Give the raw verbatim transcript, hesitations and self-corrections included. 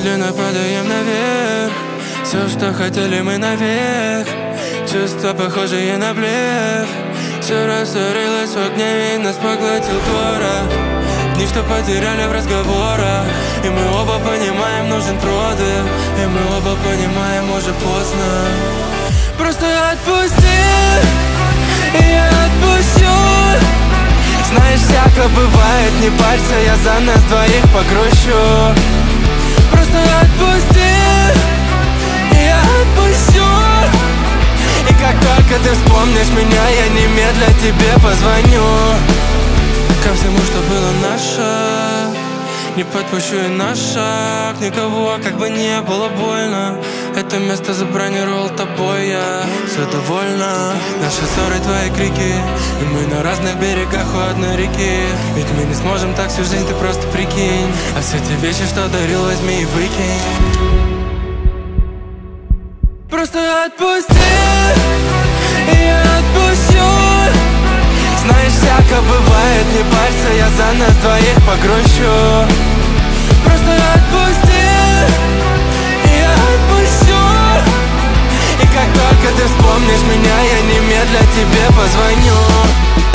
медленно падаем наверх. Все, что хотели мы навек. Чувства, похожие на блеф. Все растворилось в огне, и нас поглотил творог. Дни, что потеряли в разговорах. И мы оба понимаем, нужен продых. И мы оба понимаем, уже поздно. Просто отпусти, и я отпущу. Знаешь, всяко бывает, не парься, я за нас двоих покручу. Просто отпусти, и я отпущу. И как только ты вспомнишь меня, я немедля тебе позвоню. Ко всему, что было наше, не подпущу и на шаг никого, как бы не было больно. Это место забронировал тобой я. Все довольно, наши ссоры, твои крики. И мы на разных берегах у одной реки. Ведь мы не сможем так всю жизнь, ты просто прикинь. А все те вещи, что дарил, возьми и выкинь. Просто отпусти, и я отпущу. Знаешь, всяко бывает, не парься, я за нас двоих покручу. Просто отпусти, и я отпущу. И как только ты вспомнишь меня, я немедля тебе позвоню.